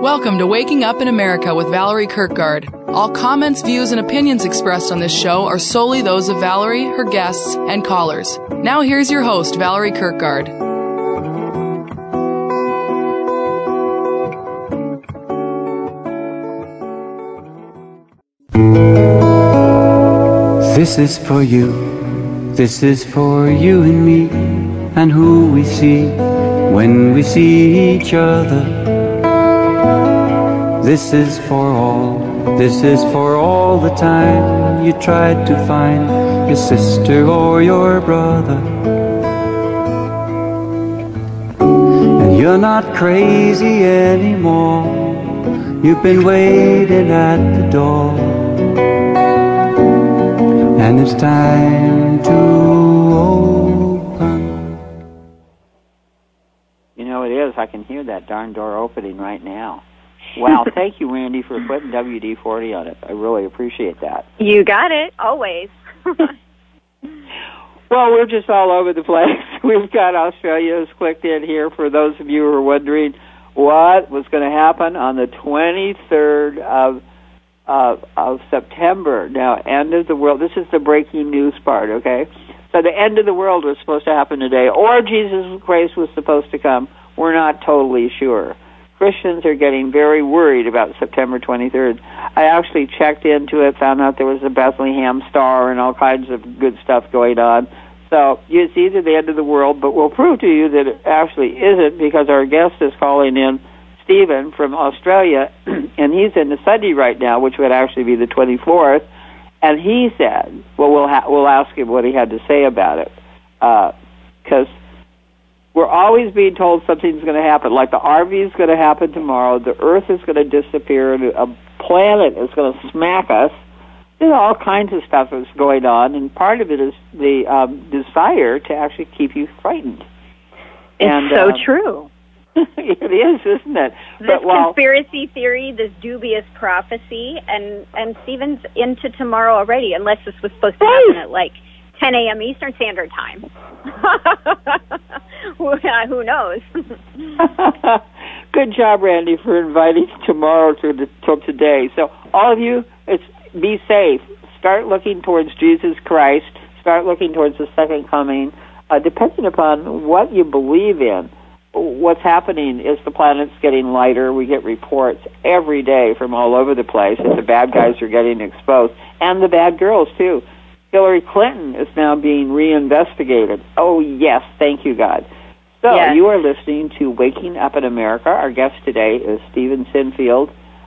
Welcome to Waking Up in America with Valerie Kirkgard. All comments, views, and opinions expressed on this show are solely those of Valerie, her guests, and callers. Now here's your host, Valerie Kirkgard. This is for you and me, and who we see when we see each other. This is for all the time you tried to find your sister or your brother. And you're not crazy anymore, you've been waiting at the door. And it's time to open. You know, it is. I can hear that darn door opening right now. Wow, thank you, Randy, for putting WD-40 on it. I really appreciate that. You got it, always. Well, we're just all over the place. We've got Australia's clicked in here for those of you who are wondering what was going to happen on the 23rd of September. Now, end of the world. This is the breaking news part, okay? So the end of the world was supposed to happen today, or Jesus Christ was supposed to come. We're not totally sure. Christians are getting very worried about September 23rd. I actually checked into it, found out there was a Bethlehem star and all kinds of good stuff going on. So it's either the end of the world, but we'll prove to you that it actually isn't, because our guest is calling in, Stephen from Australia, and he's in the Sunday right now, which would actually be the 24th, and he said, well, we'll ask him what he had to say about it, because we're always being told something's going to happen, like the RV is going to happen tomorrow, the Earth is going to disappear, a planet is going to smack us. There's all kinds of stuff that's going on, and part of it is the desire to actually keep you frightened. It's so true. It is, isn't it? This conspiracy theory, this dubious prophecy, and Stephen's into tomorrow already, unless this was supposed to happen at like 10 a.m. Eastern Standard Time. Who knows? Good job, Randy, for inviting tomorrow till today. So all of you, be safe. Start looking towards Jesus Christ. Start looking towards the second coming. Depending upon what you believe in, what's happening is the planet's getting lighter. We get reports every day from all over the place that the bad guys are getting exposed, and the bad girls, too. Hillary Clinton is now being reinvestigated. Oh, yes, thank you, God. So yes. You are listening to Waking Up in America. Our guest today is Stephen Sinfield.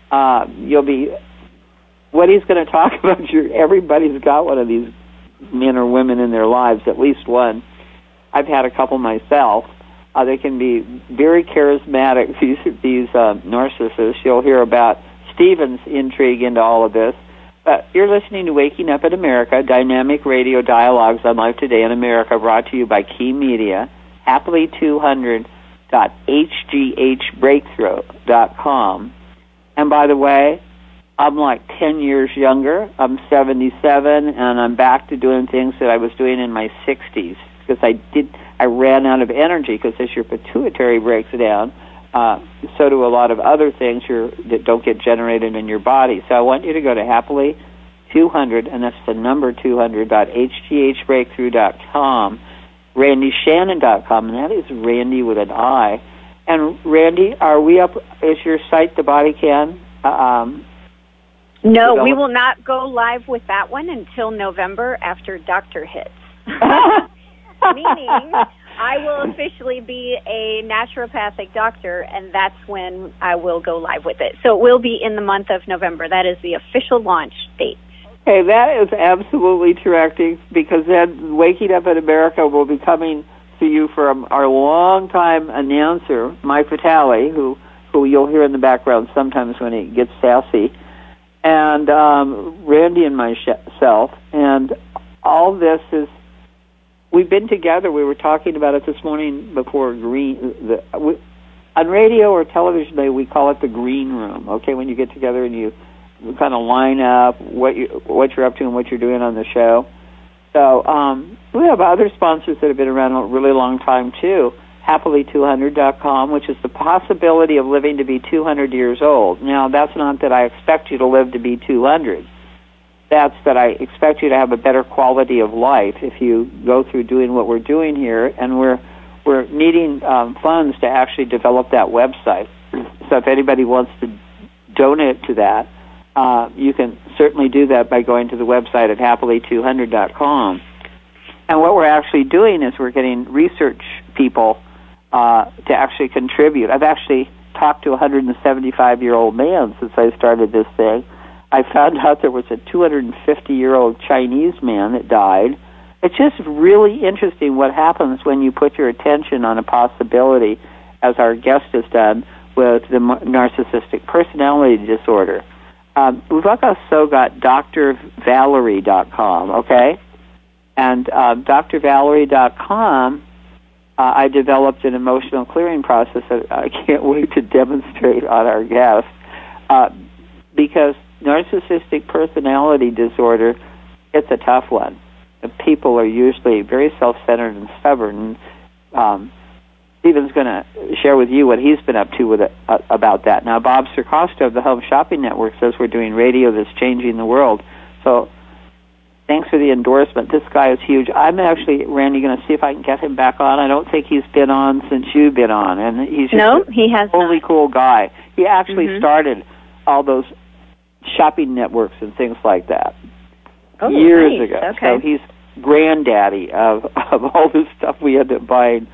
What he's going to talk about, everybody's got one of these men or women in their lives, at least one. I've had a couple myself. They can be very charismatic, these narcissists. You'll hear about Stephen's intrigue into all of this. You're listening to Waking Up in America, dynamic radio dialogues on Life Today in America, brought to you by Key Media, happily200.hghbreakthrough.com. And by the way, I'm like 10 years younger. I'm 77, and I'm back to doing things that I was doing in my 60s, because I ran out of energy, because as your pituitary breaks down, so do a lot of other things that don't get generated in your body. So I want you to go to happily200, and that's the number 200.hghbreakthrough.com, randyshannon.com, and that is Randy with an I. And Randy, are we up? Is your site The Body Can? No, we will not go live with that one until November after Doctor hits. Meaning, I will officially be a naturopathic doctor, and that's when I will go live with it. So it will be in the month of November. That is the official launch date. Okay, that is absolutely terrific, because then Waking Up in America will be coming to you from our longtime announcer, Mike Vitale, who you'll hear in the background sometimes when he gets sassy, and Randy and myself, and all this is. We've been together. We were talking about it this morning before on radio or television. We call it the green room. Okay, when you get together and you kind of line up what you're up to and what you're doing on the show. So we have other sponsors that have been around a really long time too. happily200.com, which is the possibility of living to be 200 years old. Now, that's not that I expect you to live to be 200. That's that I expect you to have a better quality of life if you go through doing what we're doing here, and we're needing funds to actually develop that website. So if anybody wants to donate to that, you can certainly do that by going to the website at happily200.com. And what we're actually doing is we're getting research people to actually contribute. I've actually talked to a 175-year-old man since I started this thing. I found out there was a 250-year-old Chinese man that died. It's just really interesting what happens when you put your attention on a possibility, as our guest has done with the narcissistic personality disorder. We've also got drvalerie.com, okay? And drvalerie.com, I developed an emotional clearing process that I can't wait to demonstrate on our guest, because narcissistic personality disorder, it's a tough one. People are usually very self-centered and stubborn. Stephen's going to share with you what he's been up to with it, about that. Now, Bob Circosta of the Home Shopping Network says we're doing radio that's changing the world. So thanks for the endorsement. This guy is huge. I'm actually, Randy, going to see if I can get him back on. I don't think he's been on since you've been on. And he's just he has totally cool guy. He actually started all those shopping networks and things like that years ago. Okay. So he's granddaddy of all this stuff we end up buying.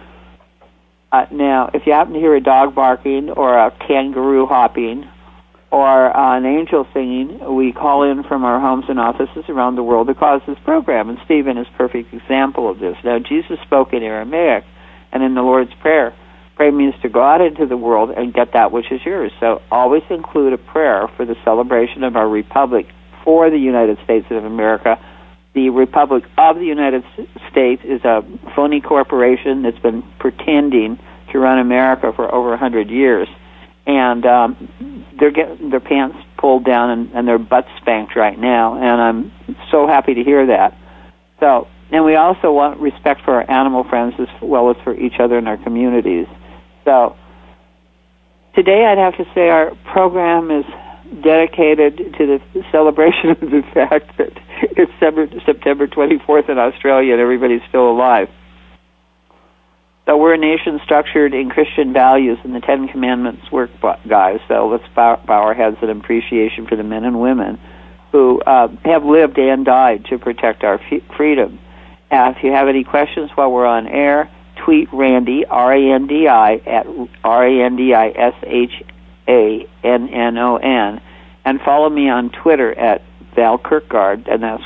Now, if you happen to hear a dog barking or a kangaroo hopping or an angel singing, we call in from our homes and offices around the world to cause this program, and Stephen is a perfect example of this. Now, Jesus spoke in Aramaic, and in the Lord's Prayer, pray means to go out into the world and get that which is yours. So always include a prayer for the celebration of our republic for the United States of America. The Republic of the United States is a phony corporation that's been pretending to run America for over 100 years. And they're getting their pants pulled down and their butts spanked right now, and I'm so happy to hear that. So, and we also want respect for our animal friends as well as for each other in our communities. So today I'd have to say our program is dedicated to the celebration of the fact that it's September 24th in Australia and everybody's still alive. So we're a nation structured in Christian values, and the Ten Commandments work, guys. So let's bow our heads in appreciation for the men and women who have lived and died to protect our freedom. If you have any questions while we're on air, tweet Randy, R-A-N-D-I, at RANDISHANNON, and follow me on Twitter at Val Kirkgaard, and that's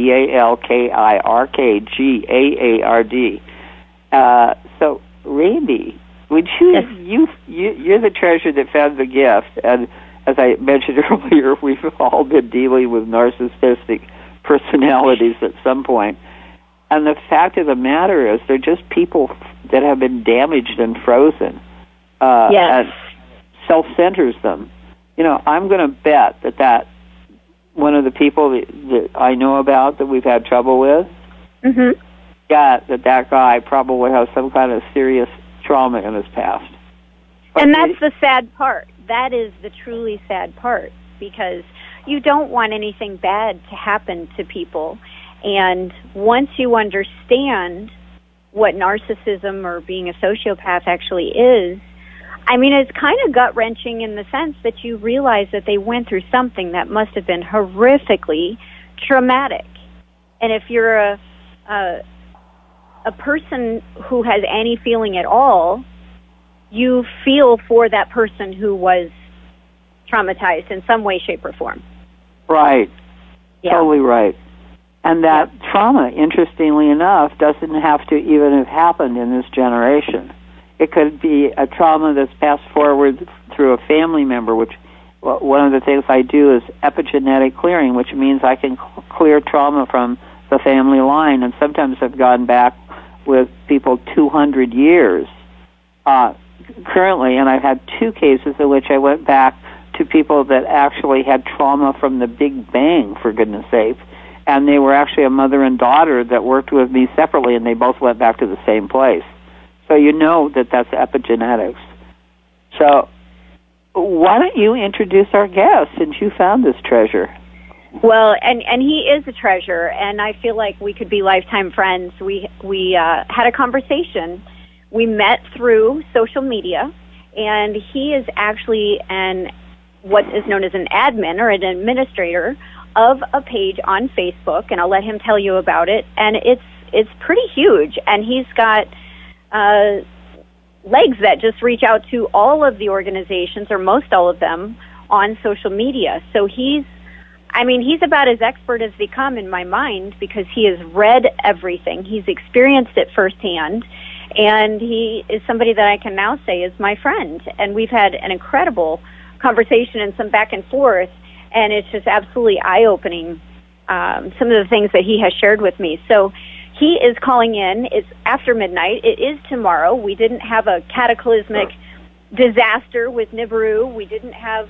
VALKIRKGAARD. So, Randy, would you're the treasure that found the gift, and as I mentioned earlier, we've all been dealing with narcissistic personalities at some point. And the fact of the matter is, they're just people that have been damaged and frozen. And self-centers them. You know, I'm going to bet that one of the people that I know about that we've had trouble with, that guy probably has some kind of serious trauma in his past. And that's the sad part. That is the truly sad part, because you don't want anything bad to happen to people. And once you understand what narcissism or being a sociopath actually is, I mean, it's kind of gut-wrenching in the sense that you realize that they went through something that must have been horrifically traumatic. And if you're a person who has any feeling at all, you feel for that person who was traumatized in some way, shape, or form. Right. Yeah. Totally right. And that trauma, interestingly enough, doesn't have to even have happened in this generation. It could be a trauma that's passed forward through a family member, which one of the things I do is epigenetic clearing, which means I can clear trauma from the family line. And sometimes I've gone back with people 200 years currently, and I've had 2 cases in which I went back to people that actually had trauma from the Big Bang, for goodness sake. And they were actually a mother and daughter that worked with me separately, and they both went back to the same place. So you know that that's epigenetics. So why don't you introduce our guest since you found this treasure? Well, and he is a treasure, and I feel like we could be lifetime friends. We had a conversation. We met through social media, and he is actually what is known as an admin or an administrator of a page on Facebook, and I'll let him tell you about it. And it's pretty huge, and he's got legs that just reach out to all of the organizations, or most all of them, on social media. So he's about as expert as they come in my mind, because he has read everything. He's experienced it firsthand, and he is somebody that I can now say is my friend. And we've had an incredible conversation and some back and forth, and it's just absolutely eye-opening, some of the things that he has shared with me. So he is calling in. It's after midnight. It is tomorrow. We didn't have a cataclysmic disaster with Nibiru. We didn't have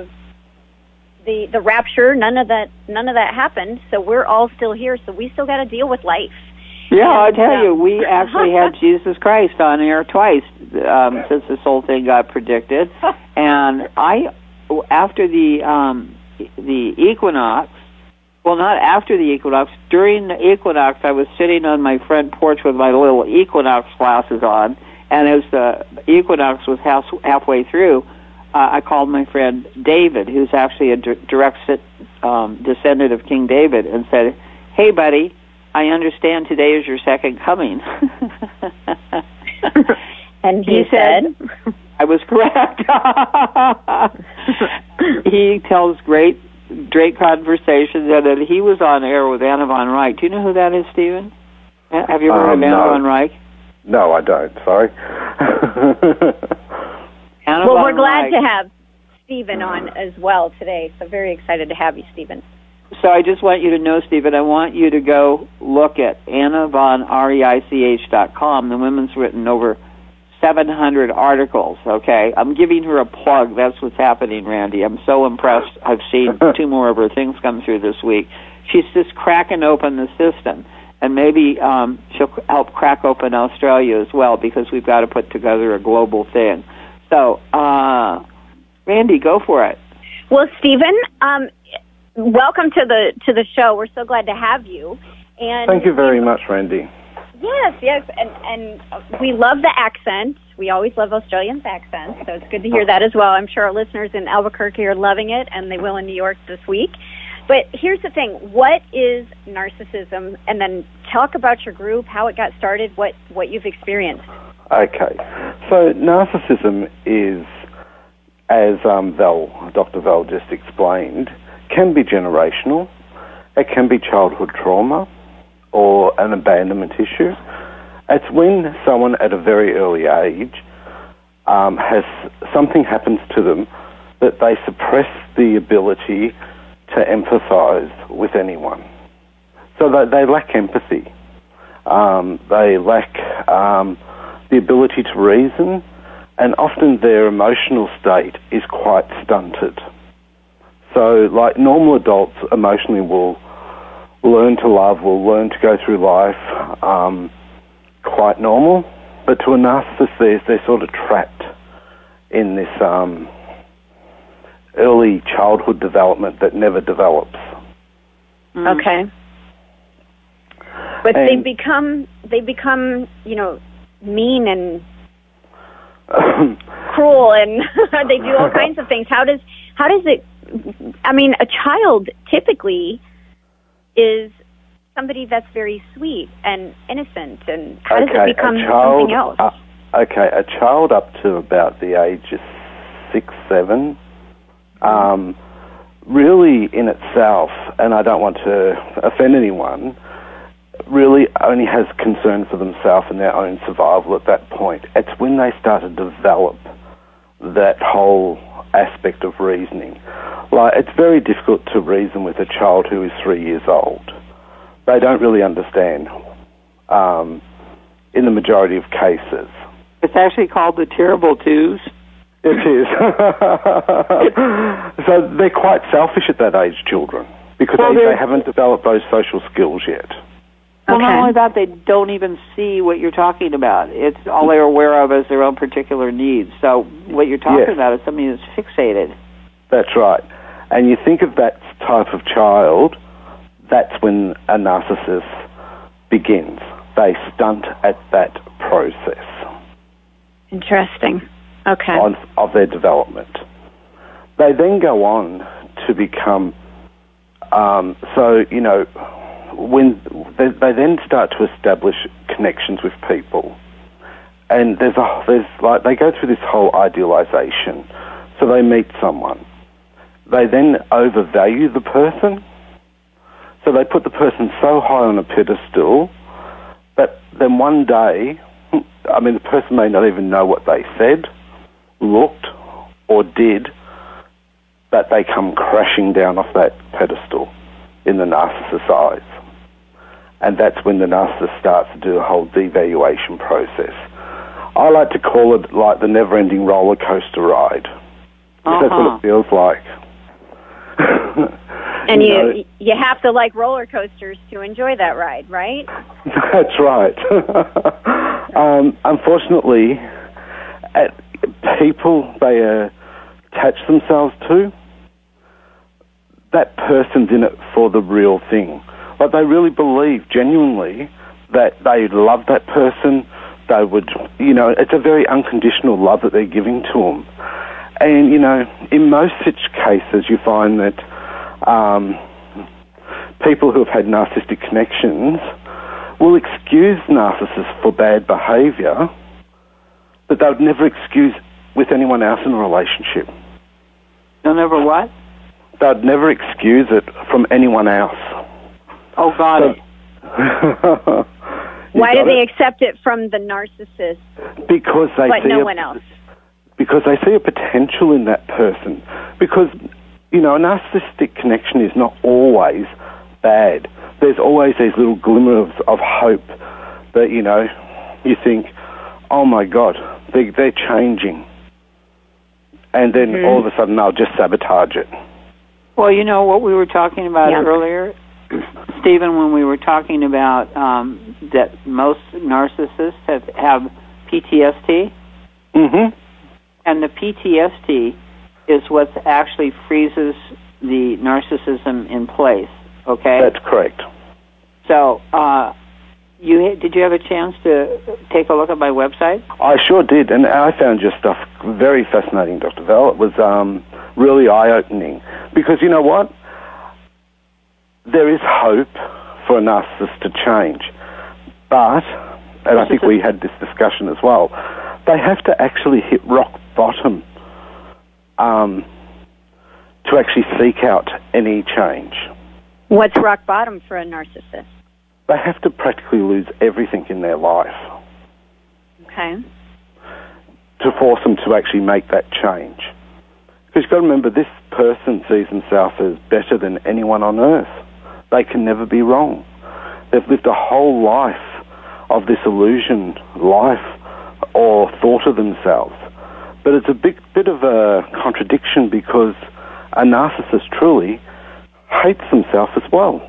the rapture. None of that happened. So we're all still here. So we still got to deal with life. Yeah, I tell you, we actually had Jesus Christ on air twice since this whole thing got predicted. And after the equinox. Well, not after the equinox. During the equinox, I was sitting on my front porch with my little equinox glasses on, and as the equinox was halfway through, I called my friend David, who's actually a direct descendant of King David, and said, "Hey, buddy, I understand today is your second coming." And he said, I was correct. He tells great conversations, and that he was on air with Anna von Reich. Do you know who that is, Stephen? Have you heard of Anna von Reich? No, I don't. Sorry. Well, we're glad to have Stephen on as well today, so very excited to have you, Stephen. So I just want you to know, Stephen, I want you to go look at AnnaVonReich.com. The woman's written over 700 articles, okay? I'm giving her a plug. That's what's happening, Randy. I'm so impressed. I've seen 2 more of her things come through this week. She's just cracking open the system, and maybe she'll help crack open Australia as well, because we've got to put together a global thing. So, Randy, go for it. Well, Stephen, welcome to the show. We're so glad to have you. And thank you very much, Randy. Yes, and we love the accent. We always love Australians' accents, so it's good to hear that as well. I'm sure our listeners in Albuquerque are loving it, and they will in New York this week. But here's the thing. What is narcissism? And then talk about your group, how it got started, what you've experienced. Okay. So narcissism is, as Dr. Val just explained, can be generational. It can be childhood trauma or an abandonment issue. It's when someone at a very early age has something happens to them that they suppress the ability to empathise with anyone. So they lack empathy. They lack the ability to reason, and often their emotional state is quite stunted. So, like normal adults emotionally will learn to love, will learn to go through life quite normal, but to a narcissist they're sort of trapped in this early childhood development that never develops. Okay. But they become, mean and cruel, and they do all kinds of things. How does it, a child typically is somebody that's very sweet and innocent, and how does it become something else? A child up to about the age of 6, 7, really in itself, and I don't want to offend anyone, really only has concern for themselves and their own survival at that point. It's when they start to develop that whole aspect of reasoning. Like, it's very difficult to reason with a child who is 3 years old. They don't really understand in the majority of cases. It's actually called the terrible twos. It is. So they're quite selfish at that age, children, because they haven't developed those social skills yet. Well, not only that, they don't even see what you're talking about. It's all they're aware of is their own particular needs. So what you're talking about is somebody that's fixated. That's right. And you think of that type of child, that's when a narcissist begins. They stunt at that process. Interesting. Okay. Of their development. They then go on to become, when they then start to establish connections with people, and they go through this whole idealization. So they meet someone. They then overvalue the person. So they put the person so high on a pedestal that then one day, the person may not even know what they said, looked, or did, but they come crashing down off that pedestal in the narcissist's eyes. And that's when the narcissist starts to do the whole devaluation process. I like to call it like the never-ending roller coaster ride. That's what it feels like. And you have to like roller coasters to enjoy that ride, right? That's right. Unfortunately, people they attach themselves to, that person's in it for the real thing. Like they really believe genuinely that they love that person. They would, it's a very unconditional love that they're giving to them. And, in most such cases, you find that people who have had narcissistic connections will excuse narcissists for bad behaviour, but they would never excuse with anyone else in a relationship. They'll never what? They'd never excuse it from anyone else. Oh, got it. Why do they accept it from the narcissist? Because they but no one else. Because they see a potential in that person. Because, a narcissistic connection is not always bad. There's always these little glimmers of hope that, you think, oh my God, they're changing. And then all of a sudden they'll just sabotage it. Well, what we were talking about earlier, Stephen, when we were talking about that most narcissists have PTSD. Mm-hmm. And the PTSD is what actually freezes the narcissism in place, okay? That's correct. So, did you have a chance to take a look at my website? I sure did, and I found your stuff very fascinating, Dr. Val. It was really eye-opening. Because you know what? There is hope for a narcissist to change. But, and I think we had this discussion as well, they have to actually hit rock bottom to actually seek out any change. What's rock bottom for a narcissist? They have to practically lose everything in their life. Okay. To force them to actually make that change. Because you've got to remember, this person sees themselves as better than anyone on earth. They can never be wrong. They've lived a whole life of this illusion life or thought of themselves. But it's a bit of a contradiction because a narcissist truly hates themselves as well.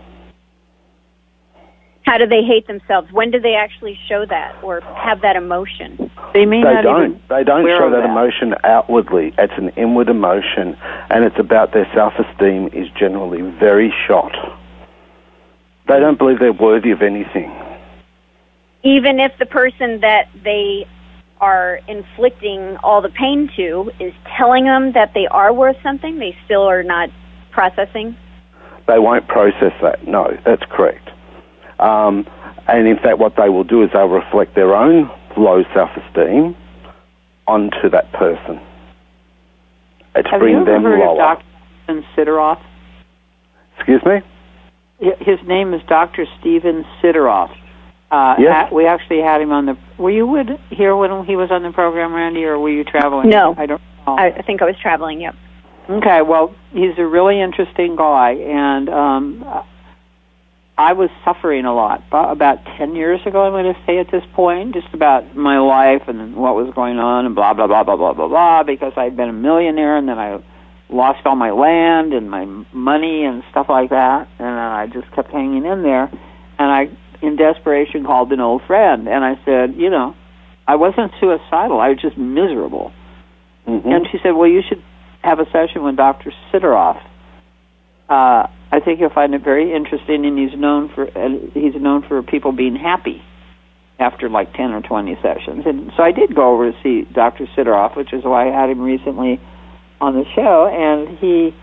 How do they hate themselves? When do they actually show that or have that emotion? They don't show that emotion outwardly. It's an inward emotion, and it's about their self-esteem is generally very shot. They don't believe they're worthy of anything. Even if the person that they are inflicting all the pain to is telling them that they are worth something, they still are not processing? They won't process that. No, that's correct. And in fact, what they will do is they'll reflect their own low self-esteem onto that person. It's bring them lower. Have you ever heard of Dr. Stephen Sideroff? Excuse me? His name is Dr. Stephen Sideroff. Yes. We actually had him on the... Were you here when he was on the program, Randy, or were you traveling? No. I don't know. I think I was traveling, yep. Okay, well, he's a really interesting guy, and I was suffering a lot. About 10 years ago, I'm going to say at this point, just about my life and what was going on and blah, blah, blah, blah, blah, blah, blah, because I'd been a millionaire and then I lost all my land and my money and stuff like that, and I just kept hanging in there. And in desperation, called an old friend, and I said, you know, I wasn't suicidal. I was just miserable. Mm-hmm. And she said, well, you should have a session with Dr. Sideroff. I think you'll find it very interesting, and he's known for people being happy after like 10 or 20 sessions. And so I did go over to see Dr. Sideroff, which is why I had him recently on the show, and he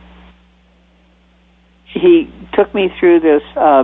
took me through this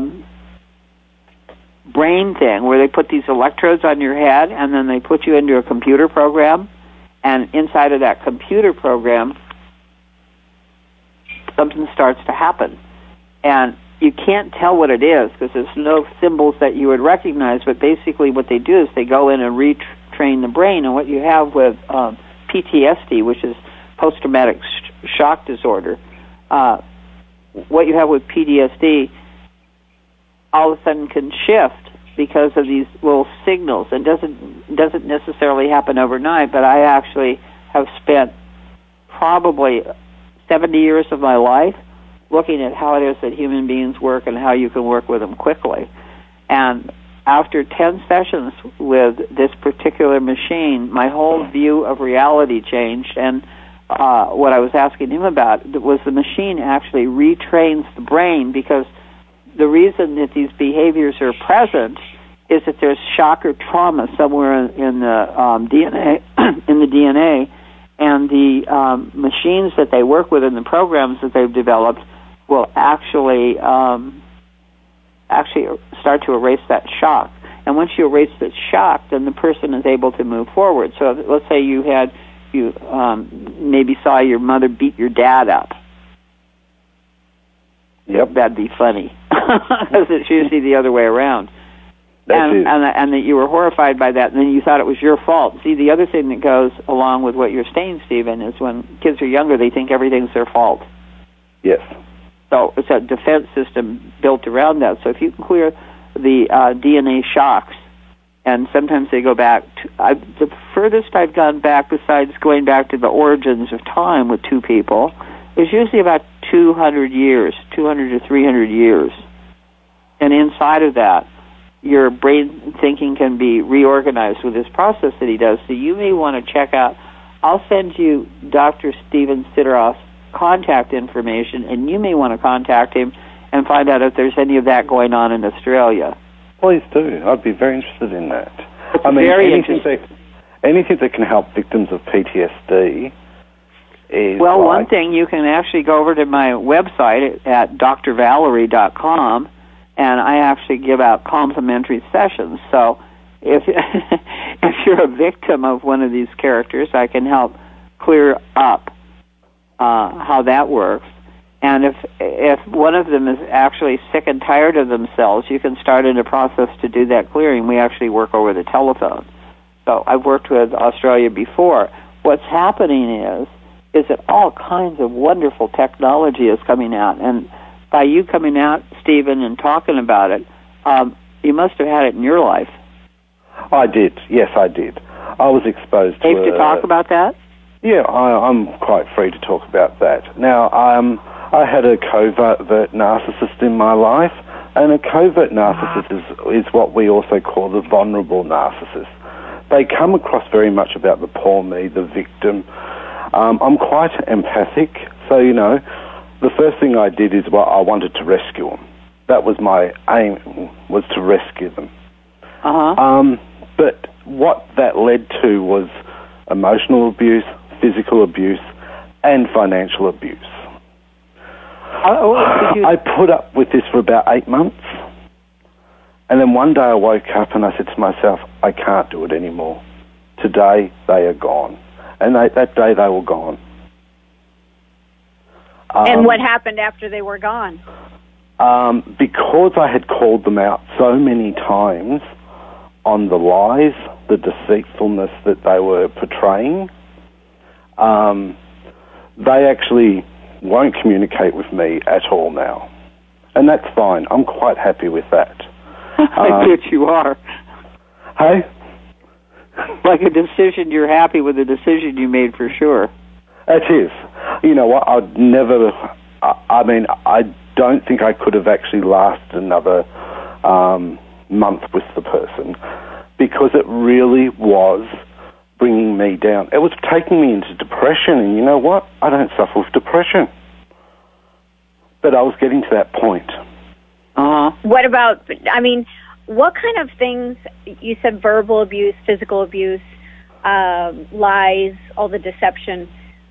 brain thing where they put these electrodes on your head, and then they put you into a computer program, and inside of that computer program, something starts to happen. And you can't tell what it is because there's no symbols that you would recognize, but basically what they do is they go in and retrain the brain. And what you have with PTSD, which is post-traumatic shock disorder, what you have with PTSD all of a sudden can shift because of these little signals. It doesn't necessarily happen overnight, but I actually have spent probably 70 years of my life looking at how it is that human beings work and how you can work with them quickly. And after 10 sessions with this particular machine, my whole view of reality changed. And what I was asking him about was the machine actually retrains the brain, because the reason that these behaviors are present is that there's shock or trauma somewhere in the DNA, and the machines that they work with in the programs that they've developed will actually start to erase that shock. And once you erase that shock, then the person is able to move forward. So let's say you maybe saw your mother beat your dad up. Yep. That'd be funny, because it's usually the other way around. And that you were horrified by that, and then you thought it was your fault. See, the other thing that goes along with what you're saying, Stephen, is when kids are younger, they think everything's their fault. Yes. So it's a defense system built around that. So if you can clear the DNA shocks, and sometimes they go back to, the furthest I've gone back, besides going back to the origins of time with two people, is usually about 200 to 300 years. And inside of that, your brain thinking can be reorganized with this process that he does. So you may want to check out, I'll send you Dr. Stephen Sideroff's contact information, and you may want to contact him and find out if there's any of that going on in Australia. Please do. I'd be very interested in that. Anything that can help victims of PTSD is... Well, one thing, you can actually go over to my website at drvalerie.com, and I actually give out complimentary sessions. So if you're a victim of one of these characters, I can help clear up how that works. And if one of them is actually sick and tired of themselves, you can start in a process to do that clearing. We actually work over the telephone. So I've worked with Australia before. What's happening is that all kinds of wonderful technology is coming out. And by you coming out, Stephen, and talking about it, you must have had it in your life. I did. Yes, I did. I was exposed to... Safe to talk about that? Yeah, I'm quite free to talk about that. Now, I had a covert narcissist in my life, and a covert narcissist is what we also call the vulnerable narcissist. They come across very much about the poor me, the victim. I'm quite empathic, so, you know, the first thing I did is, I wanted to rescue them. That was my aim, was to rescue them. But what that led to was emotional abuse, physical abuse, and financial abuse. I put up with this for about 8 months, and then one day I woke up and I said to myself, I can't do it anymore. Today they are gone. And that day they were gone. And what happened after they were gone? Because I had called them out so many times on the lies, the deceitfulness that they were portraying, they actually won't communicate with me at all now. And that's fine. I'm quite happy with that. I bet you are. Hey? Like a decision, you're happy with the decision you made for sure. It is. You know what, I'd never... I don't think I could have actually lasted another month with the person because it really was bringing me down. It was taking me into depression, and you know what? I don't suffer with depression. But I was getting to that point. What about, I mean, what kind of things, you said verbal abuse, physical abuse, lies, all the deception.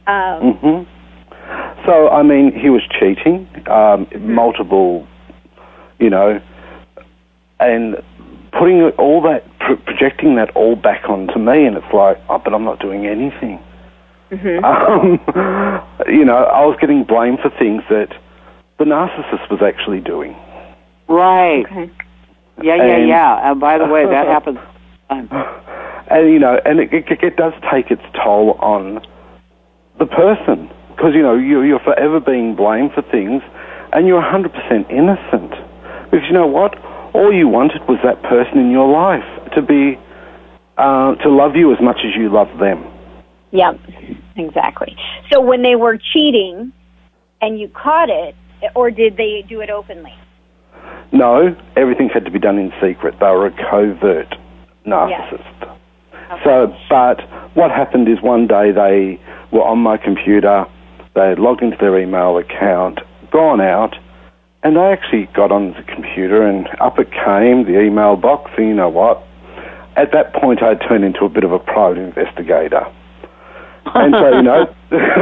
So, I mean, he was cheating, multiple, you know, and putting all that, projecting that all back onto me, and it's like, oh, but I'm not doing anything. You know, I was getting blamed for things that the narcissist was actually doing. Right. Okay. Yeah. And by the way, that happens all the time. And, you know, and it does take its toll on the person. Because, you know, you're forever being blamed for things, and you're 100% innocent. Because, you know what? All you wanted was that person in your life to be, to love you as much as you love them. Yep, exactly. So when they were cheating and you caught it, or did they do it openly? No, everything had to be done in secret. They were a covert narcissist. Yeah. Okay. So, but what happened is one day they were on my computer, they had logged into their email account, gone out, and I actually got on the computer and up it came, the email box, and you know what? At that point I turned into a bit of a private investigator. And so, you know,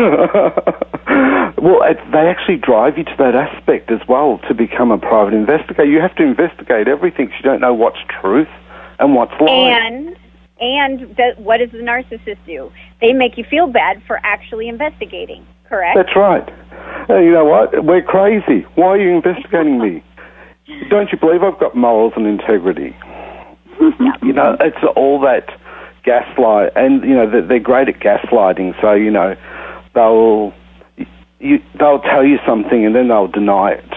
well, they actually drive you to that aspect as well to become a private investigator. You have to investigate everything because you don't know what's truth and what's lie. And what does the narcissist do? They make you feel bad for actually investigating, correct? That's right. You know what? We're crazy. Why are you investigating me? Don't you believe I've got morals and integrity? You know, it's all that gaslight, and, you know, they're great at gaslighting, so, you know, they'll tell you something and then they'll deny it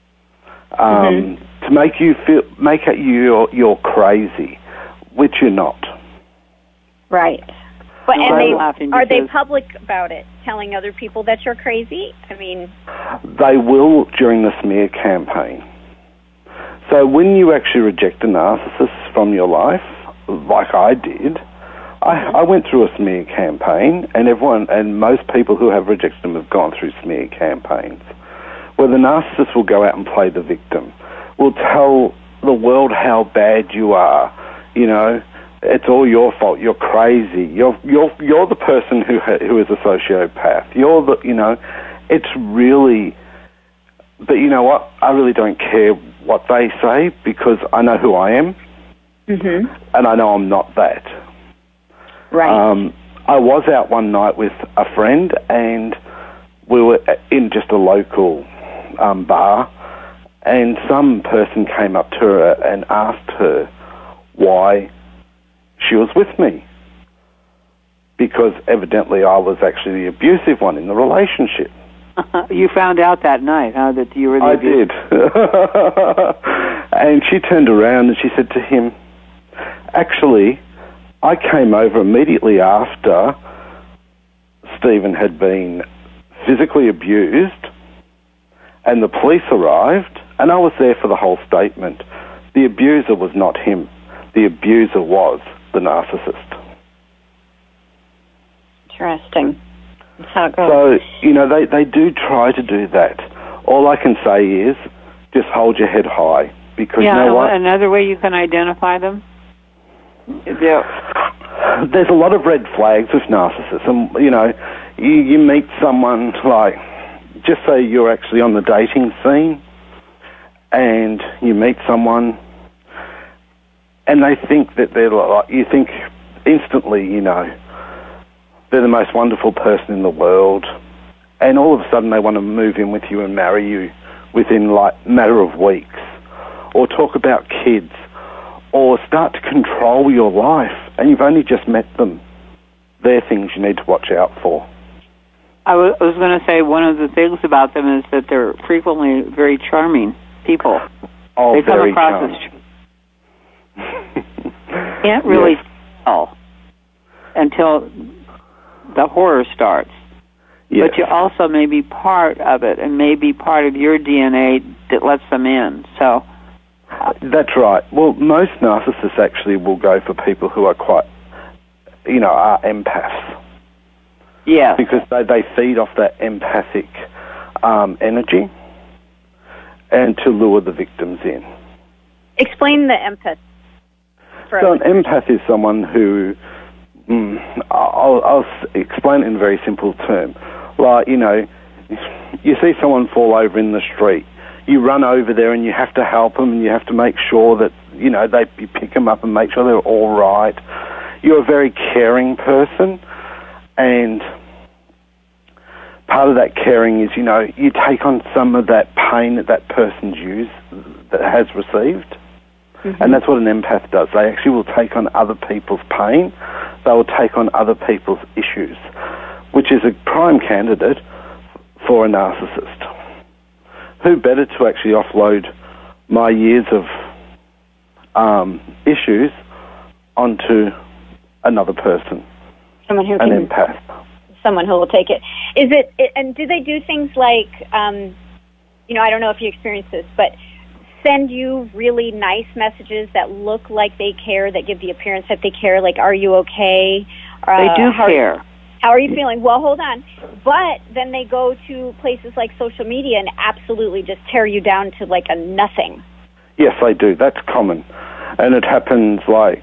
to make you feel, you're crazy, which you're not. Right. But are they public about it, telling other people that you're crazy? I mean, they will during the smear campaign. So when you actually reject a narcissist from your life, like I did, I went through a smear campaign, and most people who have rejected them have gone through smear campaigns, where the narcissist will go out and play the victim, will tell the world how bad you are, you know, it's all your fault, you're crazy, you're the person who is a sociopath, you're the, you know, it's really, but you know what, I really don't care what they say because I know who I am, and I know I'm not that. Right. I was out one night with a friend, and we were in just a local bar, and some person came up to her and asked her why she was with me, because evidently I was actually the abusive one in the relationship. You found out that night, huh, that you were the abusive? I did. And she turned around and she said to him, actually, I came over immediately after Stephen had been physically abused, and the police arrived, and I was there for the whole statement. The abuser was not him. The abuser was the narcissist. Interesting. That's how it goes. So, you know, they do try to do that. All I can say is just hold your head high, because you know what? Another way you can identify them? There's a lot of red flags with narcissism. You know, you meet someone, like, just say you're actually on the dating scene, and you meet someone, and they think that they're like, you think instantly, you know, they're the most wonderful person in the world, and all of a sudden they want to move in with you and marry you within, like, matter of weeks, or talk about kids, or start to control your life, and you've only just met them. They're things you need to watch out for. I was going to say one of the things about them is that they're frequently very charming people. Oh, they very come across as can't really tell until the horror starts. Yes. But you also may be part of it, and may be part of your DNA that lets them in. So That's right. Well, most narcissists actually will go for people who are quite, are empaths. Yeah. Because they feed off that empathic energy and to lure the victims in. Explain the empath. So an empath is someone who, I'll explain it in a very simple term. Like, you see someone fall over in the street. You run over there and you have to help them and you have to make sure that, you pick them up and make sure they're all right. You're a very caring person, and part of that caring is, you take on some of that pain that person's has received. Mm-hmm. And that's what an empath does. They actually will take on other people's pain. They will take on other people's issues, which is a prime candidate for a narcissist. Who better to actually offload my years of issues onto another person? Someone who an empath. Someone who will take it. And do they do things like, I don't know if you experience this, but send you really nice messages that look like they care, that give the appearance that they care, like, are you okay? They do care. How are you feeling? Well, hold on. But then they go to places like social media and absolutely just tear you down to like a nothing. Yes, they do. That's common. And it happens like,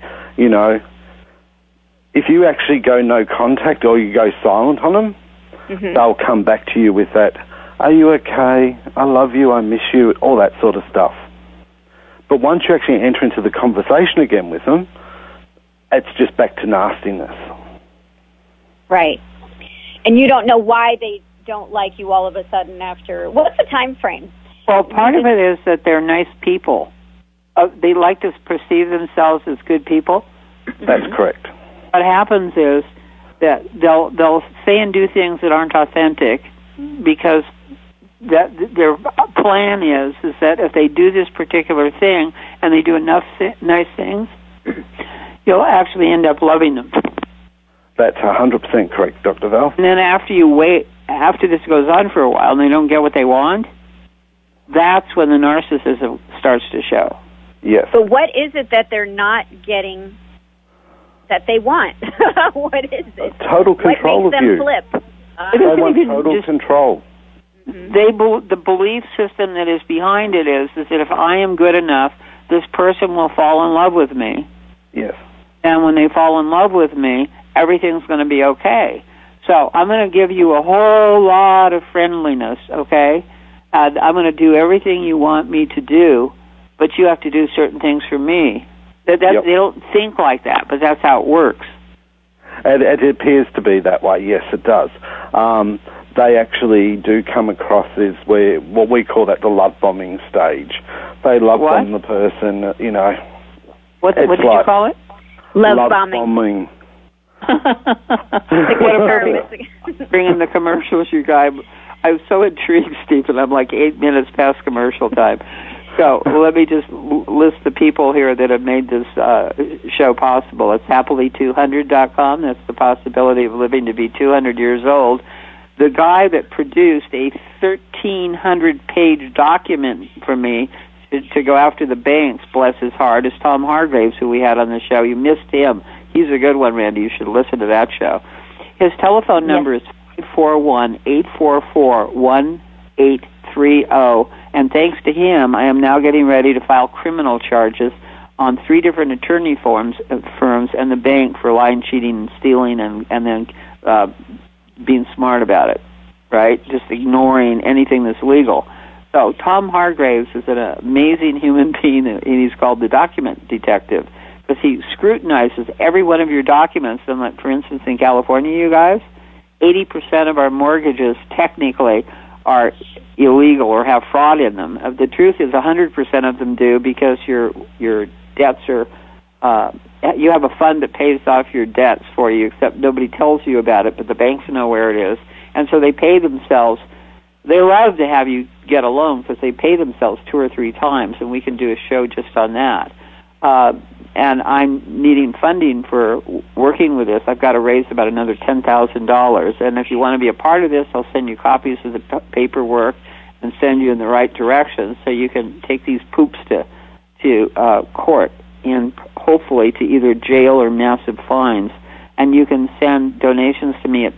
if you actually go no contact or you go silent on them, mm-hmm. they'll come back to you with that, are you okay? I love you, I miss you, all that sort of stuff. But once you actually enter into the conversation again with them, it's just back to nastiness. Right. And you don't know why they don't like you all of a sudden after... What's the time frame? Well, part of it is that they're nice people. They like to perceive themselves as good people. That's correct. What happens is that they'll say and do things that aren't authentic because that their plan is that if they do this particular thing and they do enough nice things, you'll actually end up loving them. That's 100% correct, Dr. Val. And then after this goes on for a while and they don't get what they want, that's when the narcissism starts to show. Yes. But what is it that they're not getting that they want? What is it? Total control of you. What makes them flip? They want total control. Mm-hmm. The belief system that is behind it is that if I am good enough, this person will fall in love with me. Yes. And when they fall in love with me, everything's going to be okay. So I'm going to give you a whole lot of friendliness, okay? I'm going to do everything you want me to do, but you have to do certain things for me. Yep. They don't think like that, but that's how it works. It appears to be that way, yes, it does. They actually do come across as what we call that the love bombing stage. They love bomb the person, What did you call it? Love bombing. What a perfect bring in the commercials, you guys. I'm so intrigued, Stephen. I'm like 8 minutes past commercial time. So let me just list the people here that have made this show possible. It's happily200.com. That's the possibility of living to be 200 years old. The guy that produced a 1,300-page document for me to go after the banks, bless his heart, is Tom Hargraves, who we had on the show. You missed him. He's a good one, Randy. You should listen to that show. His telephone number is 541-844-1830. And thanks to him, I am now getting ready to file criminal charges on 3 different attorney firms and the bank for lying, cheating, and stealing, and then being smart about it, right? Just ignoring anything that's legal. So Tom Hargraves is an amazing human being, and he's called the document detective because he scrutinizes every one of your documents. And like, for instance, in California, you guys, 80% of our mortgages technically are illegal or have fraud in them. The truth is 100% of them do because your debts are, you have a fund that pays off your debts for you, except nobody tells you about it, but the banks know where it is. And so they pay themselves. They love to have you get a loan because they pay themselves 2 or 3 times, and we can do a show just on that. And I'm needing funding for working with this. I've got to raise about another $10,000. And if you want to be a part of this, I'll send you copies of the paperwork and send you in the right direction so you can take these poops to to court and hopefully to either jail or massive fines. And you can send donations to me at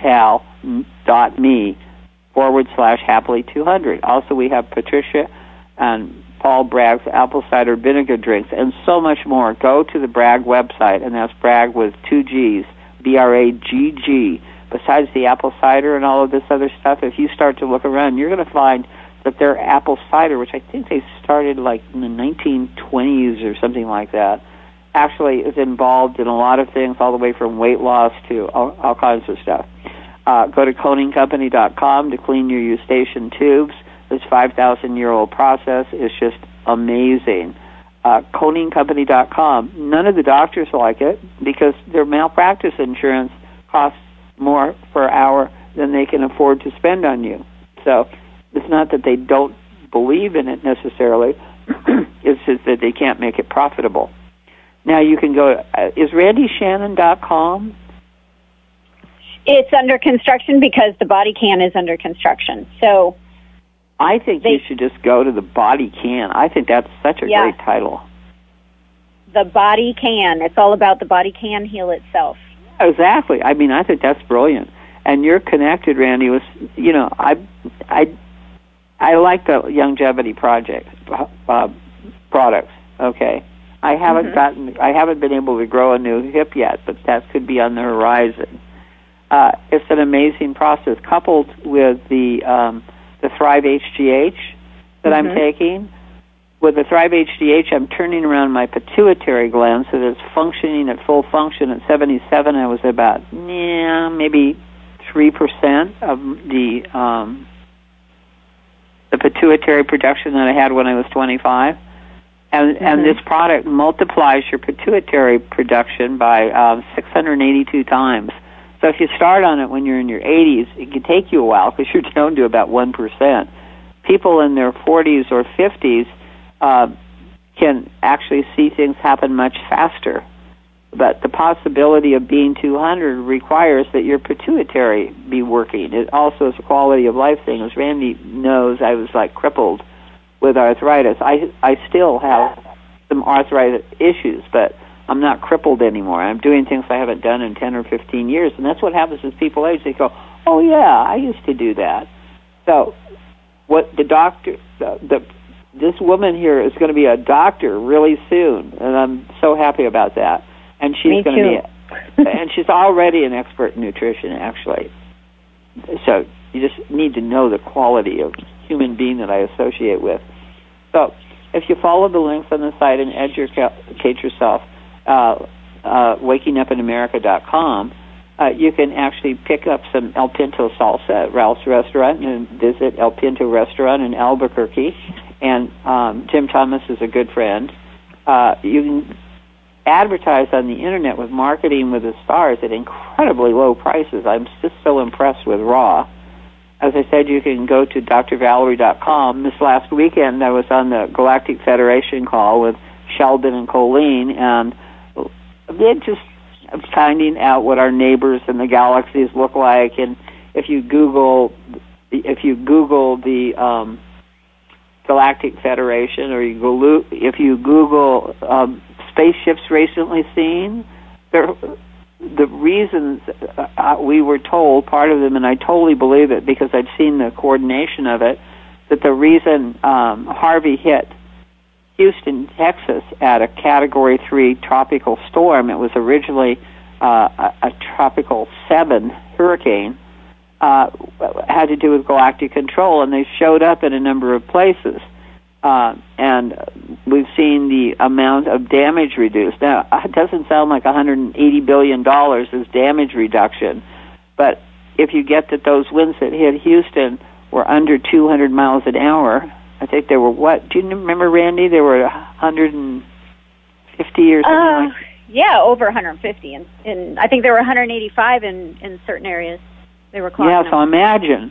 paypal.me/happily200. Also, we have Patricia and Paul Bragg's apple cider vinegar drinks and so much more. Go to the Bragg website, and that's Bragg with 2 G's, BRAGG. Besides the apple cider and all of this other stuff, if you start to look around, you're going to find that their apple cider, which I think they started like in the 1920s or something like that, actually is involved in a lot of things, all the way from weight loss to all kinds of stuff. Go to coningcompany.com to clean your Eustachian tubes. This 5,000-year-old process is just amazing. coningcompany.com. None of the doctors like it because their malpractice insurance costs more per hour than they can afford to spend on you. So it's not that they don't believe in it necessarily. It's just that they can't make it profitable. Now you can go, is RandyShannon.com? It's under construction because the Body Can is under construction. So I think you should just go to the Body Can. I think that's such a great title. The Body Can. It's all about the body can heal itself. Exactly. I mean, I think that's brilliant. And you're connected, Randy, with, you know, I like the Longevity Project products, okay? I haven't been able to grow a new hip yet, but that could be on the horizon. It's an amazing process, coupled with the Thrive HGH that I'm taking. With the Thrive HGH, I'm turning around my pituitary gland so that it's functioning at full function. At 77, I was about maybe 3% of the pituitary production that I had when I was 25. And this product multiplies your pituitary production by 682 times. So if you start on it when you're in your 80s, it can take you a while because you're down to about 1%. People in their 40s or 50s can actually see things happen much faster. But the possibility of being 200 requires that your pituitary be working. It also is a quality of life thing. As Randy knows, I was like crippled with arthritis. I still have some arthritis issues, but I'm not crippled anymore. I'm doing things I haven't done in 10 or 15 years, and that's what happens as people age. They go, oh, yeah, I used to do that. So what the doctor, this woman here is going to be a doctor really soon, and I'm so happy about that. And she's going to be, and she's already an expert in nutrition, actually. So you just need to know the quality of human being that I associate with. So if you follow the links on the site and educate yourself, wakingupinamerica.com, you can actually pick up some El Pinto salsa at Ralph's Restaurant and visit El Pinto Restaurant in Albuquerque. And Jim Thomas is a good friend. You can advertise on the Internet with Marketing with the Stars at incredibly low prices. I'm just so impressed with Raw. As I said, you can go to drvalerie.com. This last weekend, I was on the Galactic Federation call with Sheldon and Colleen, and they're just finding out what our neighbors in the galaxies look like. And if you Google the Galactic Federation, or if you Google spaceships recently seen, the reasons we were told, part of them, and I totally believe it because I've seen the coordination of it, that the reason Harvey hit Houston, Texas at a Category 3 tropical storm, it was originally a Tropical 7 hurricane, had to do with galactic control, and they showed up in a number of places. And we've seen the amount of damage reduced. Now, it doesn't sound like $180 billion is damage reduction, but if you get that those winds that hit Houston were under 200 miles an hour, I think they were what? Do you remember, Randy? They were 150 or something like that? Yeah, over 150. And I think there were 185 in certain areas. They were clocking. Yeah, so imagine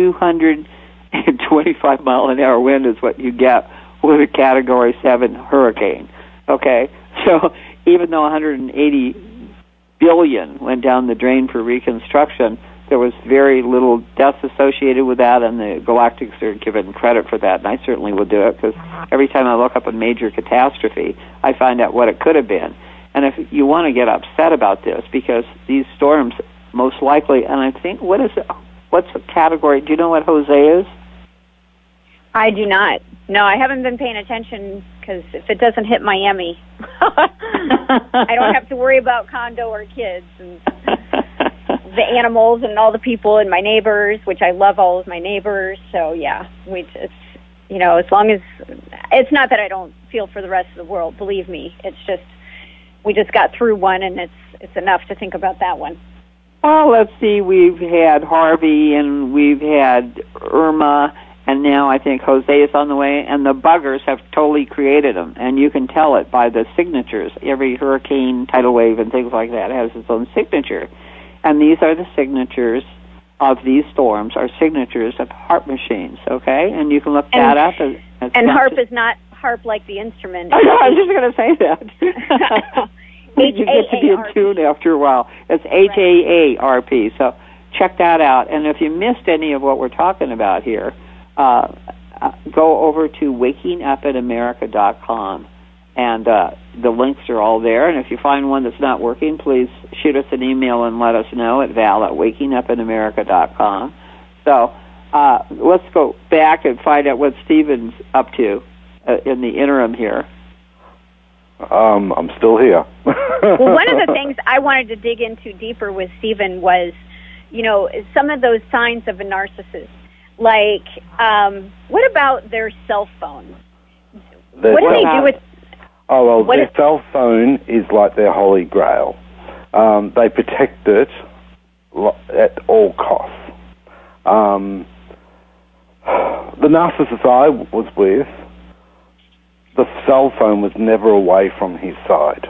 225 mile an hour wind is what you get with a Category 7 hurricane. Okay? So even though $180 billion went down the drain for reconstruction, there was very little death associated with that, and the Galactics are given credit for that, and I certainly will do it, because every time I look up a major catastrophe, I find out what it could have been. And if you want to get upset about this, because these storms most likely, and I think, what's the category? Do you know what Jose is? I do not. No, I haven't been paying attention, because if it doesn't hit Miami, I don't have to worry about condo or kids and the animals and all the people and my neighbors, which I love all of my neighbors. So yeah, as long as, it's not that I don't feel for the rest of the world, believe me. It's just, we just got through one, and it's enough to think about that one. Well, let's see, we've had Harvey, and we've had Irma, and now I think Jose is on the way, and the buggers have totally created them, and you can tell it by the signatures. Every hurricane, tidal wave, and things like that has its own signature. And these are the signatures of these storms, are signatures of HAARP machines, okay? And you can look that up. And HAARP is not HAARP like the instrument. I know, I was just going to say that. You get to be in tune after a while. It's HAARP, so check that out. And if you missed any of what we're talking about here, go over to wakingupatamerica.com, and the links are all there. And if you find one that's not working, please shoot us an email and let us know at val@wakingupatamerica.com. So let's go back and find out what Stephen's up to in the interim here. I'm still here. Well, one of the things I wanted to dig into deeper with Stephen was, some of those signs of a narcissist. Like, what about their cell phone? What do they do with... Oh, well, their cell phone is like their holy grail. They protect it at all costs. The narcissist I was with, the cell phone was never away from his side.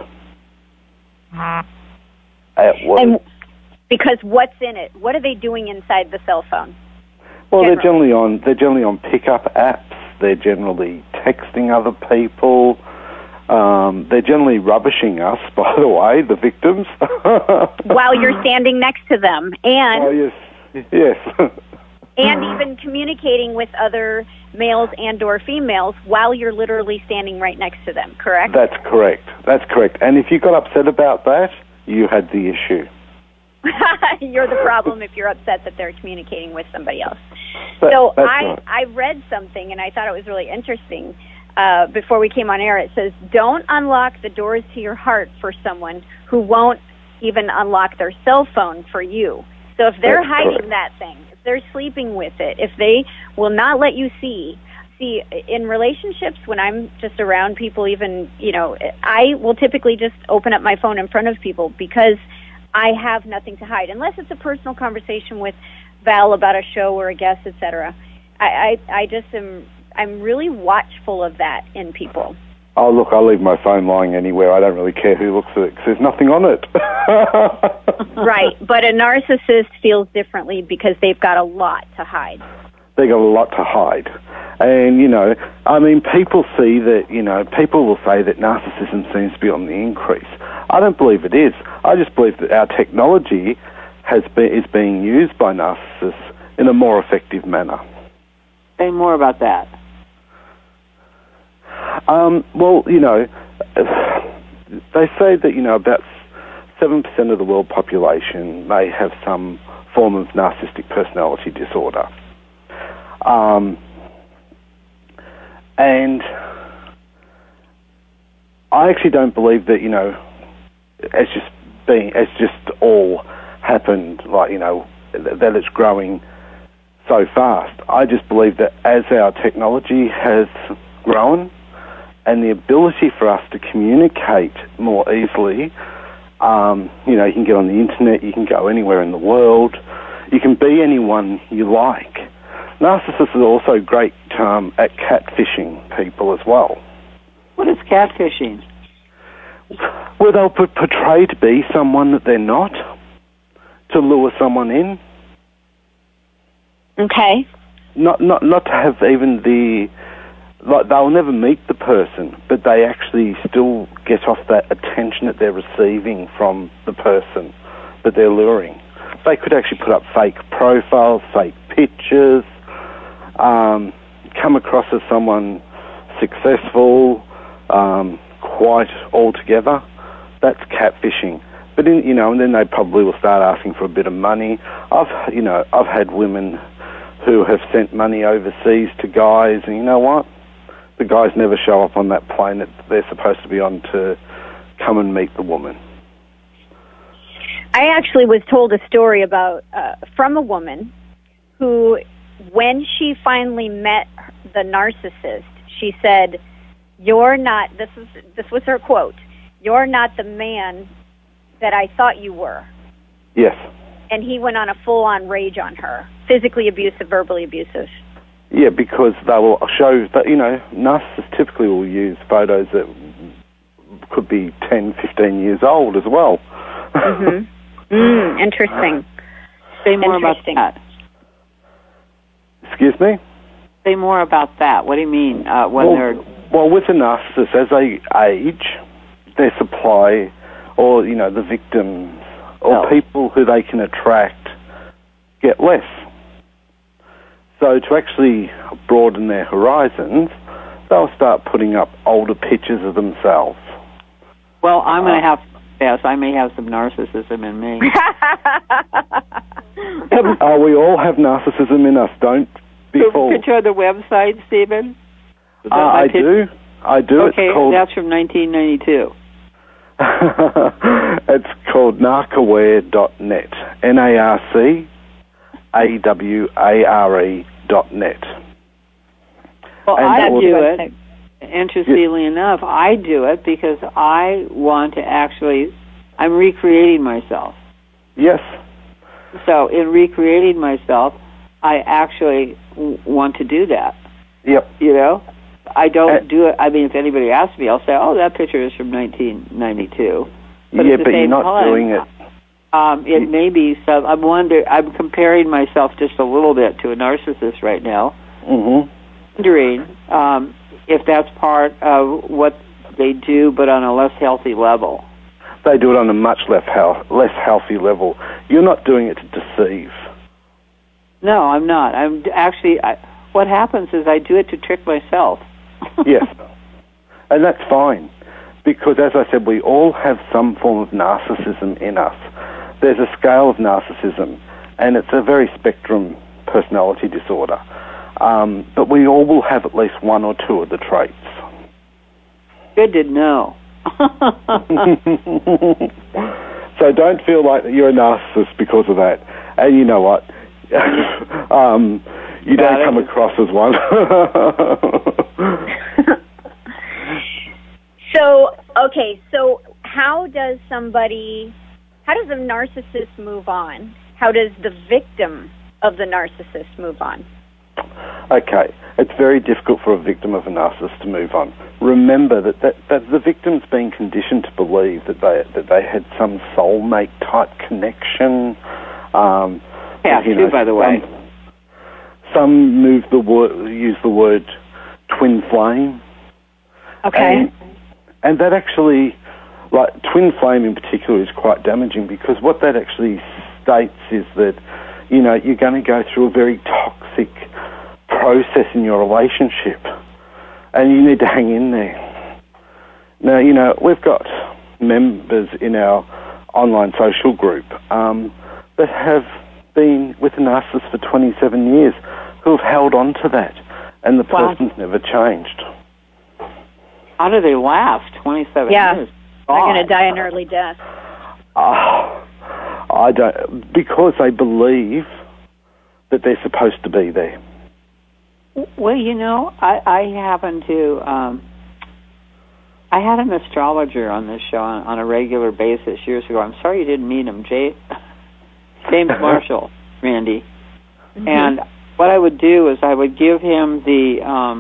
And because what's in it? What are they doing inside the cell phone? Well, they're generally on pickup apps. They're generally texting other people. They're generally rubbishing us, by the way, the victims. While you're standing next to them, and oh yes. And even communicating with other males and/or females while you're literally standing right next to them, correct? That's correct. And if you got upset about that, you had the issue. You're the problem if you're upset that they're communicating with somebody else. I read something, and I thought it was really interesting. Before we came on air, it says, don't unlock the doors to your heart for someone who won't even unlock their cell phone for you. So if they're hiding that thing, if they're sleeping with it, if they will not let you see, in relationships, when I'm just around people, even, I will typically just open up my phone in front of people because I have nothing to hide, unless it's a personal conversation with Val about a show or a guest, etc. I'm really watchful of that in people. Oh, look, I leave my phone lying anywhere. I don't really care who looks at it because there's nothing on it. Right, but a narcissist feels differently because they've got a lot to hide. They got a lot to hide. And, people see that, people will say that narcissism seems to be on the increase. I don't believe it is. I just believe that our technology is being used by narcissists in a more effective manner. Say more about that. They say that, about 7% of the world population may have some form of narcissistic personality disorder. And I actually don't believe that, it's just all happened, that it's growing so fast. I just believe that as our technology has grown and the ability for us to communicate more easily, you can get on the internet, you can go anywhere in the world, you can be anyone you like. Narcissists are also great at catfishing people as well. What is catfishing? Well, they'll portray to be someone that they're not, to lure someone in. Okay. Not to have even they'll never meet the person, but they actually still get off that attention that they're receiving from the person that they're luring. they could actually put up fake profiles, fake pictures, come across as someone successful, quite altogether. That's catfishing. But and then they probably will start asking for a bit of money. I've had women who have sent money overseas to guys, and you know what? The guys never show up on that plane that they're supposed to be on to come and meet the woman. I actually was told a story about from a woman who, when she finally met the narcissist, she said, "You're not." This was her quote. "You're not the man that I thought you were." Yes. And he went on a full-on rage on her, physically abusive, verbally abusive. Yeah, because they will show that, narcissists typically will use photos that could be 10, 15 years old as well. Mm-hmm. Interesting. Say more about that. Excuse me? Say more about that. What do you mean Well, with a narcissist, as they age, their supply, or, the victims, or people who they can attract get less. So to actually broaden their horizons, they'll start putting up older pictures of themselves. Well, I'm going to have to confess, I may have some narcissism in me. We all have narcissism in us. Don't be fooled. Picture of the website, Stephen? I do. Okay, that's from 1992. It's called narcaware.net. NARCAWARE.net. Well, I do it. Interestingly enough, I do it because I want to I'm recreating myself. Yes. So in recreating myself, I actually want to do that. Yep. I don't do it. I mean, if anybody asks me, I'll say, "Oh, that picture is from 1992." But but you're not doing it. It may be. So I'm comparing myself just a little bit to a narcissist right now. Mm-hmm. Wondering if that's part of what they do, but on a less healthy level. They do it on a much less healthy level. You're not doing it to deceive. No, I'm not. I'm actually. What happens is I do it to trick myself. Yes, and that's fine, because as I said, we all have some form of narcissism in us. There's a scale of narcissism, and it's a very spectrum personality disorder. But we all will have at least one or two of the traits. Good to know. So don't feel like you're a narcissist because of that. And you know what? You don't come across as one. So how does a narcissist move on? How does the victim of the narcissist move on? Okay, it's very difficult for a victim of a narcissist to move on. Remember that the victim's been conditioned to believe that they had some soulmate type connection. By the way. Some use the word twin flame. Okay. And that actually, like twin flame in particular, is quite damaging, because what that actually states is that, you're going to go through a very toxic process in your relationship, and you need to hang in there. Now, we've got members in our online social group that have been with a narcissist for 27 years who have held on to that, and the person's never changed. How do they last 27 years? They're going to die an early death. I don't, because they believe that they're supposed to be there. Well, I happen to. I had an astrologer on this show on a regular basis years ago. I'm sorry you didn't meet him, James Marshall, Randy. Mm-hmm. And what I would do is I would give him the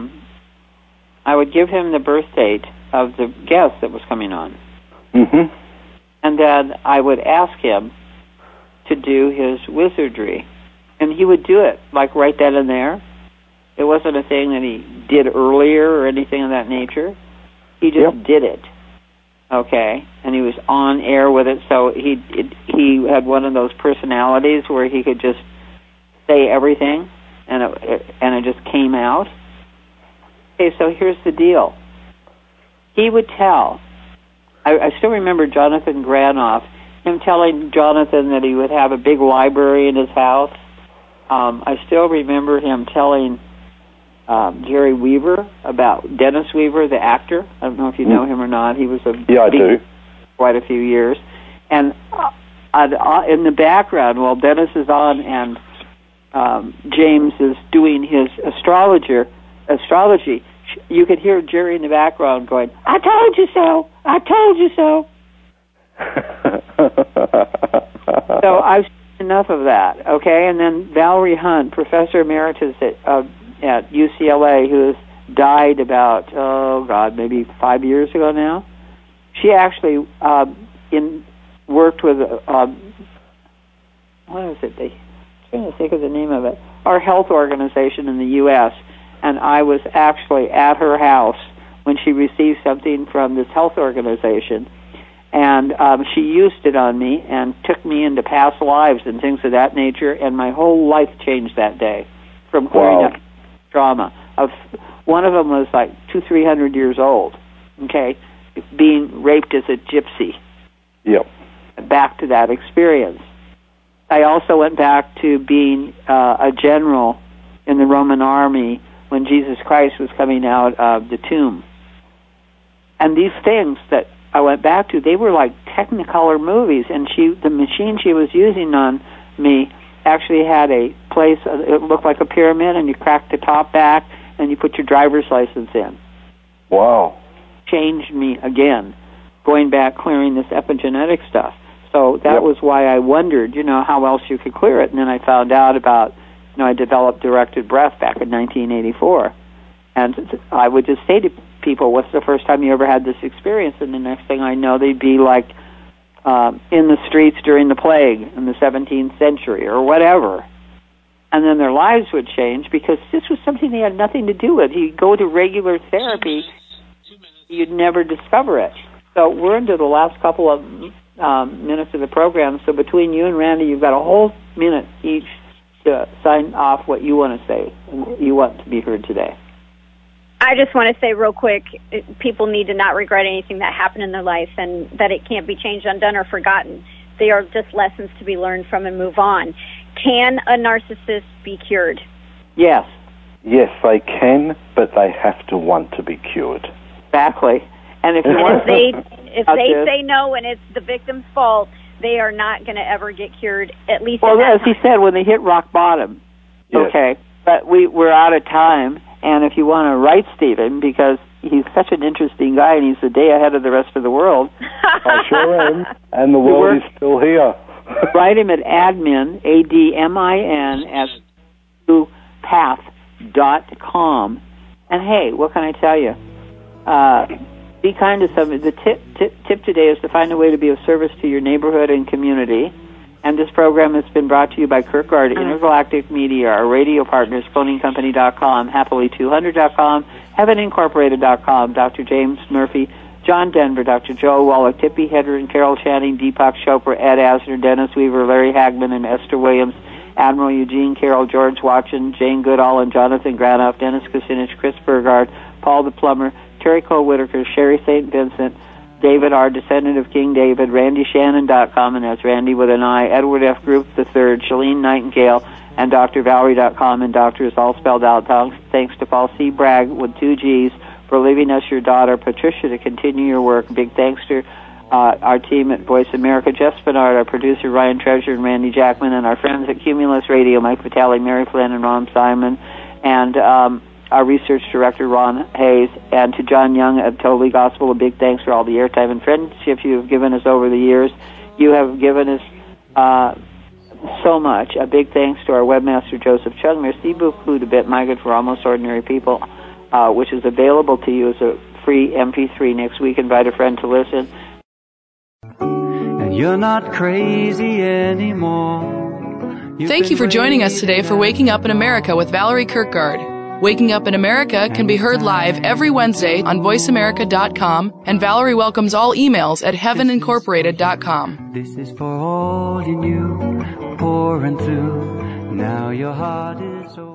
birth date of the guest that was coming on. Mm-hmm. And then I would ask him to do his wizardry. And he would do it, like right then and there. It wasn't a thing that he did earlier or anything of that nature. He just did it. okay, and he was on air with it, so he had one of those personalities where he could just say everything, and it just came out. Okay, so here's the deal. He would tell. I still remember Jonathan Granoff, him telling Jonathan that he would have a big library in his house. I still remember him telling Jerry Weaver about Dennis Weaver, the actor. I don't know if you know him or not. He was I do. Quite a few years. And in the background, while Dennis is on and James is doing his astrology, you could hear Jerry in the background going, "I told you so! I told you so!" So I've seen enough of that, okay? And then Valerie Hunt, Professor Emeritus at UCLA, who has died about, maybe 5 years ago now. She actually worked with, what is it? I'm trying to think of the name of it. Our health organization in the U.S., and I was actually at her house when she received something from this health organization, and she used it on me and took me into past lives and things of that nature, and my whole life changed that day from clearing up trauma. One of them was like 200-300 years old, okay, being raped as a gypsy. Yep. Back to that experience. I also went back to being a general in the Roman army when Jesus Christ was coming out of the tomb. And these things that I went back to, they were like Technicolor movies, and the machine she was using on me actually had a place, it looked like a pyramid, and you cracked the top back, and you put your driver's license in. Wow. Changed me again, going back, clearing this epigenetic stuff. So that was why I wondered, how else you could clear it. And then I found out about, I developed directed breath back in 1984. And I would just say to people, what's the first time you ever had this experience? And the next thing I know, they'd be like in the streets during the plague in the 17th century or whatever. And then their lives would change because this was something they had nothing to do with. You go to regular therapy, you'd never discover it. So we're into the last couple of minutes of the program. So between you and Randy, you've got a whole minute each to sign off what you want to say and you want to be heard today. I just want to say real quick, people need to not regret anything that happened in their life and that it can't be changed, undone, or forgotten. They are just lessons to be learned from and move on. Can a narcissist be cured? Yes. Yes, they can, but they have to want to be cured. Exactly. And if you want if they say no and it's the victim's fault, they are not going to ever get cured, at least well, as he said, when they hit rock bottom. Yes. Okay. But we're out of time. And if you want to write Stephen, because he's such an interesting guy and he's a day ahead of the rest of the world. I sure am. And the world is still here. Write him at admin, ADMIN, path.com. And hey, what can I tell you? Be kind to somebody. The tip today is to find a way to be of service to your neighborhood and community. And this program has been brought to you by Kirkgard Intergalactic Media, our radio partners, cloningcompany.com, happily200.com, heavenincorporated.com, Dr. James Murphy, John Denver, Dr. Joe Wallach, Tippi Hedren, Carol Channing, Deepak Chopra, Ed Asner, Dennis Weaver, Larry Hagman, and Esther Williams, Admiral Eugene Carroll, George Watson, Jane Goodall, and Jonathan Granoff, Dennis Kucinich, Chris Burgard, Paul the Plumber, Terry Cole Whitaker, Sherry St. Vincent, David R., descendant of King David, RandyShannon.com, and that's Randy with an I, Edward F. Group III, Shalene Nightingale, and DrValerie.com, and doctor is all spelled out. Thanks to Paul C. Bragg with 2 G's for leaving us your daughter, Patricia, to continue your work. Big thanks to our team at Voice America, Jeff Spinard, our producer, Ryan Treasure, and Randy Jackman, and our friends at Cumulus Radio, Mike Vitale, Mary Flynn, and Ron Simon, and our research director, Ron Hayes, and to John Young of Totally Gospel, a big thanks for all the airtime and friendship you have given us over the years. You have given us so much. A big thanks to our webmaster, Joseph Chung. Merci beaucoup de bit, My Good for Almost Ordinary People, which is available to you as a free MP3 next week. Invite a friend to listen. And you're not crazy anymore. Thank you for joining us today for Waking Up in America with Valerie Kirkgard. Waking Up in America can be heard live every Wednesday on voiceamerica.com, and Valerie welcomes all emails at heavenincorporated.com. This is for all you knew, pouring through. Now your heart is open.